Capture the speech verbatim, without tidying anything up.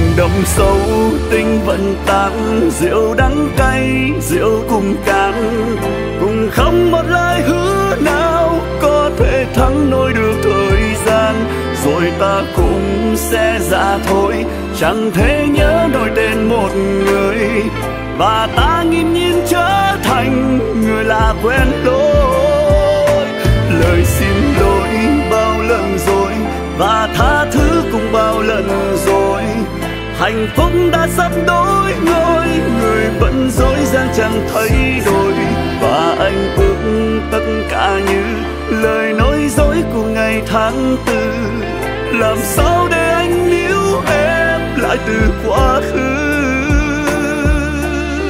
đậm sâu tình vẫn tan, rượu đắng cay rượu cùng cạn, cùng không một lời hứa nào có thể thắng nổi được thời gian. Rồi ta cũng sẽ ra thôi, chẳng thể nhớ nổi tên một người, và ta nghiêm nhiên trở thành người lạ quen lối. Lời xin lỗi bao lần rồi, và tha thứ cũng bao lần rồi. Hạnh phúc đã sắp đổi ngôi, người vẫn dối gian chẳng thay đổi. Và anh ước tất cả như lời nói dối của ngày tháng tư. Làm sao để anh níu em lại từ quá khứ?